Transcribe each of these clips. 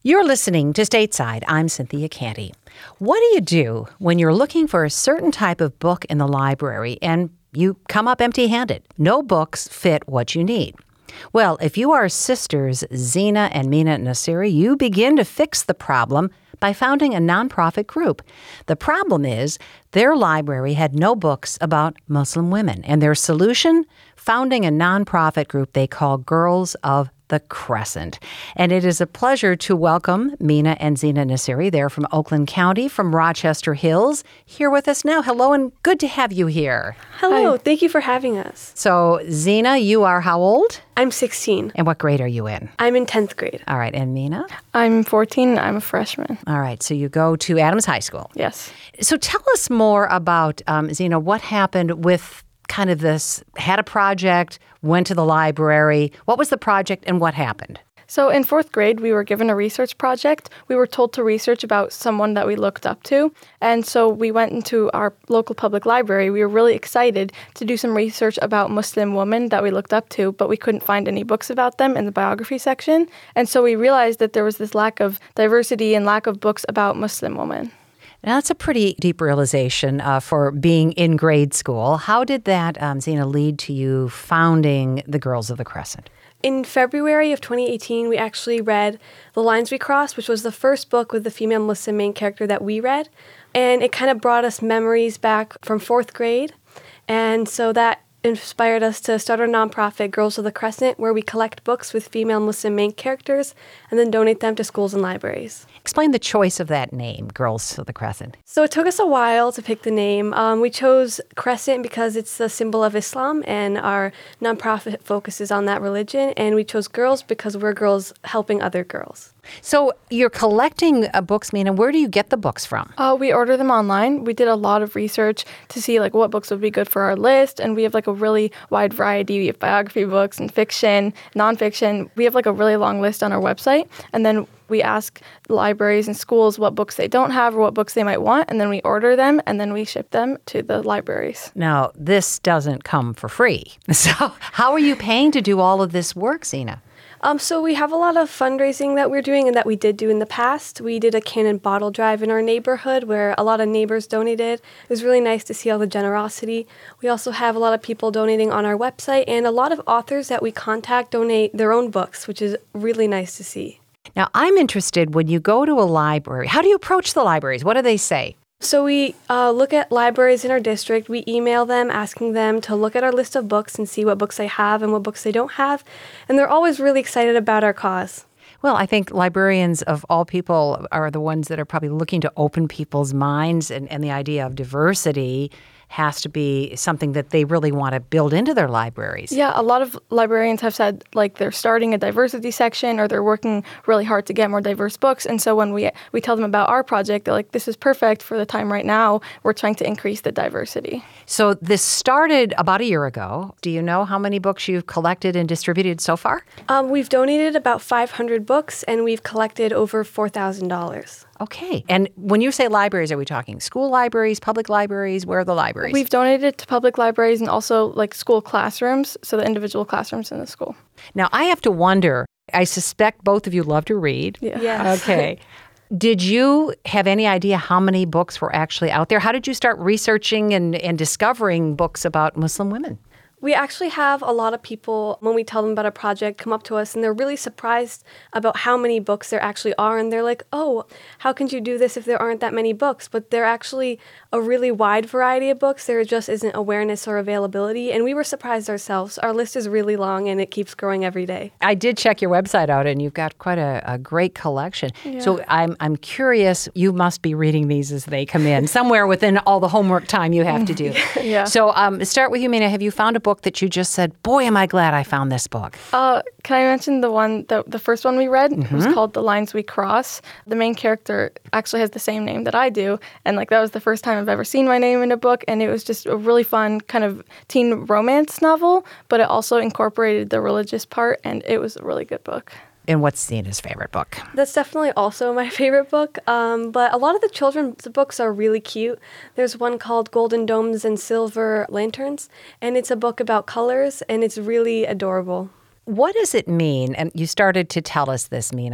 You're listening to Stateside. I'm Cynthia Canty. What do you do when you're looking for a certain type of book in the library and you come up empty-handed? No books fit what you need. Well, if you are sisters Zina and Mina Nassiri, you begin to fix the problem by founding a nonprofit group. The problem is their library had no books about Muslim women, and their solution? Founding a nonprofit group they call Girls of the Crescent. And it is a pleasure to welcome Mina and Zina Nassiri. They're from Oakland County, from Rochester Hills, here with us now. Hello, and good to have you here. Hello. Hi. Thank you for having us. So, Zina, you are how old? I'm 16. And what grade are you in? I'm in 10th grade. All right, and Mina? I'm 14. I'm a freshman. All right, so you go to Adams High School. Yes. So tell us more about, Zina, what happened with kind of this, had a project, went to the library. What was the project and what happened? So in 4th grade, we were given a research project. We were told to research about someone that we looked up to. And so we went into our local public library. We were really excited to do some research about Muslim women that we looked up to, but we couldn't find any books about them in the biography section. And so we realized that there was this lack of diversity and lack of books about Muslim women. Now, that's a pretty deep realization for being in grade school. How did that, Zina, lead to you founding the Girls of the Crescent? In February of 2018, we actually read The Lines We Cross, which was the first book with the female Muslim main character that we read. And it kind of brought us memories back from 4th grade. And so that inspired us to start our nonprofit, Girls of the Crescent, where we collect books with female Muslim main characters and then donate them to schools and libraries. Explain the choice of that name, Girls of the Crescent. So it took us a while to pick the name. We chose Crescent because it's the symbol of Islam, and our nonprofit focuses on that religion. And we chose Girls because we're girls helping other girls. So you're collecting books, Mina. Where do you get the books from? We order them online. We did a lot of research to see what books would be good for our list, and we have a really wide variety. We have biography books and fiction, nonfiction. We have a really long list on our website, and then we ask libraries and schools what books they don't have or what books they might want, and then we order them, and then we ship them to the libraries. Now, this doesn't come for free. So how are you paying to do all of this work, Zina? So we have a lot of fundraising that we're doing and that we did do in the past. We did a cannon bottle drive in our neighborhood where a lot of neighbors donated. It was really nice to see all the generosity. We also have a lot of people donating on our website, and a lot of authors that we contact donate their own books, which is really nice to see. Now, I'm interested, when you go to a library, how do you approach the libraries? What do they say? So we look at libraries in our district. We email them asking them to look at our list of books and see what books they have and what books they don't have. And they're always really excited about our cause. Well, I think librarians of all people are the ones that are probably looking to open people's minds, and the idea of diversity has to be something that they really want to build into their libraries. Yeah, a lot of librarians have said they're starting a diversity section or they're working really hard to get more diverse books. And so when we tell them about our project, they're like, this is perfect for the time right now. We're trying to increase the diversity. So this started about a year ago. Do you know how many books you've collected and distributed so far? We've donated about 500 books, and we've collected over $4,000. Okay. And when you say libraries, are we talking school libraries, public libraries? Where are the libraries? We've donated to public libraries and also school classrooms, so the individual classrooms in the school. Now, I have to wonder, I suspect both of you love to read. Yeah. Yes. Okay. Did you have any idea how many books were actually out there? How did you start researching and discovering books about Muslim women? We actually have a lot of people, when we tell them about our project, come up to us and they're really surprised about how many books there actually are. And they're like, oh, how can you do this if there aren't that many books? But they're actually a really wide variety of books. There just isn't awareness or availability. And we were surprised ourselves. Our list is really long and it keeps growing every day. I did check your website out, and you've got quite a great collection. Yeah. So I'm curious, you must be reading these as they come in, somewhere within all the homework time you have to do. Yeah. So start with you, Mina. Have you found a book that you just said, boy, am I glad I found this book? Can I mention the first one we read? It was called The Lines We Cross. The main character actually has the same name that I do, and that was the first time I've ever seen my name in a book, and it was just a really fun kind of teen romance novel, but it also incorporated the religious part, and it was a really good book. And what's Zina's favorite book? That's definitely also my favorite book, but a lot of the children's books are really cute. There's one called Golden Domes and Silver Lanterns, and it's a book about colors, and it's really adorable. What does it mean, and you started to tell us this, Mina,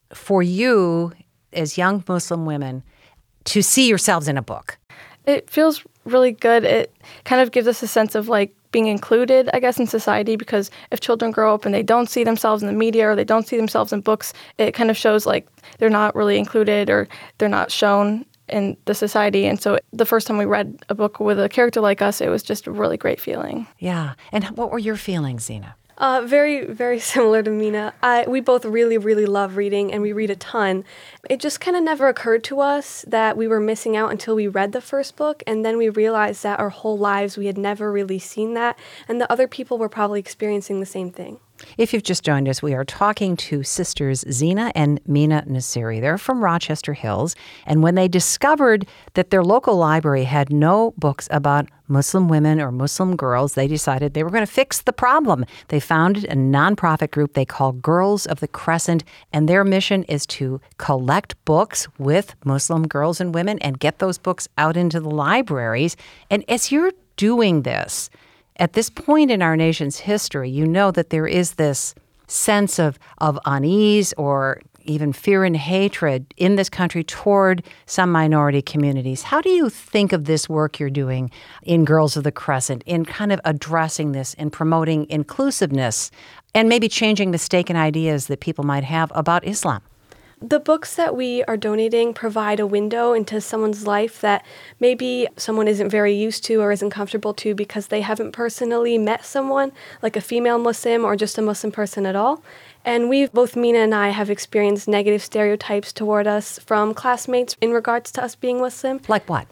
for you as young Muslim women to see yourselves in a book? It feels really good. It kind of gives us a sense of like being included, I guess, in society, because if children grow up and they don't see themselves in the media or they don't see themselves in books, it kind of shows like they're not really included or they're not shown in the society. And so the first time we read a book with a character like us, it was just a really great feeling. Yeah. And what were your feelings, Zena? Very, very similar to Mina. We both really, really love reading, and we read a ton. It just kind of never occurred to us that we were missing out until we read the first book, and then we realized that our whole lives we had never really seen that, and the other people were probably experiencing the same thing. If you've just joined us, we are talking to sisters Zena and Mina Nassiri. They're from Rochester Hills, and when they discovered that their local library had no books about Muslim women or Muslim girls, they decided they were going to fix the problem. They founded a nonprofit group they call Girls of the Crescent, and their mission is to collect books with Muslim girls and women and get those books out into the libraries. And as you're doing this, at this point in our nation's history, you know that there is this sense of unease or even fear and hatred in this country toward some minority communities. How do you think of this work you're doing in Girls of the Crescent in kind of addressing this and promoting inclusiveness and maybe changing mistaken ideas that people might have about Islam? The books that we are donating provide a window into someone's life that maybe someone isn't very used to or isn't comfortable to because they haven't personally met someone like a female Muslim or just a Muslim person at all. And both Mina and I have experienced negative stereotypes toward us from classmates in regards to us being Muslim. Like what?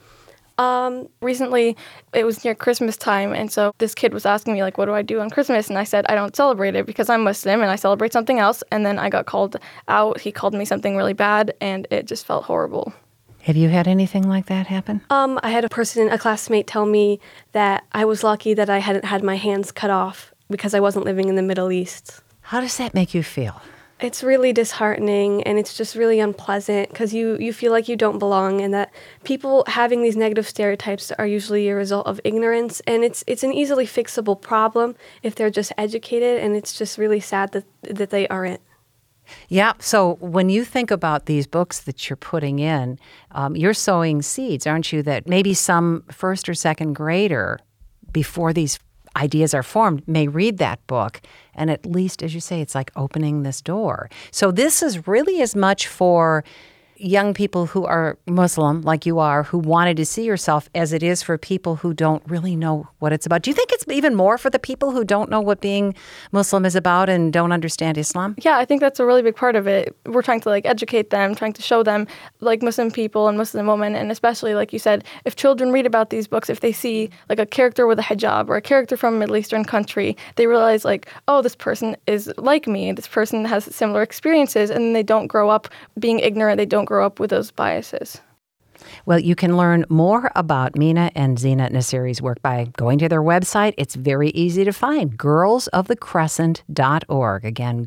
Recently, it was near Christmas time, and so this kid was asking me, like, what do I do on Christmas? And I said, I don't celebrate it because I'm Muslim and I celebrate something else. And then I got called out. He called me something really bad, and it just felt horrible. Have you had anything like that happen? I had a classmate tell me that I was lucky that I hadn't had my hands cut off because I wasn't living in the Middle East. How does that make you feel? It's really disheartening, and it's just really unpleasant because you feel like you don't belong, and that people having these negative stereotypes are usually a result of ignorance, and it's an easily fixable problem if they're just educated, and it's just really sad that they aren't. Yeah, so when you think about these books that you're putting in, you're sowing seeds, aren't you, that maybe some first or second grader, before these ideas are formed, may read that book. And at least, as you say, it's like opening this door. So this is really as much for young people who are Muslim, like you are, who wanted to see yourself, as it is for people who don't really know what it's about. Do you think it's even more for the people who don't know what being Muslim is about and don't understand Islam? Yeah, I think that's a really big part of it. We're trying to educate them, trying to show them Muslim people and Muslim women, and especially, like you said, if children read about these books, if they see a character with a hijab or a character from a Middle Eastern country, they realize oh, this person is like me, this person has similar experiences, and they don't grow up being ignorant, they don't grow up with those biases. Well, you can learn more about Mina and Zena Nassiri's work by going to their website. It's very easy to find, girlsofthecrescent.org. Again,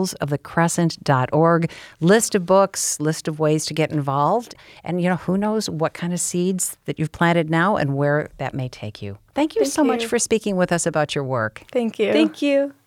girlsofthecrescent.org. List of books, list of ways to get involved. And, who knows what kind of seeds that you've planted now and where that may take you. Thank you so much for speaking with us about your work. Thank you. Thank you.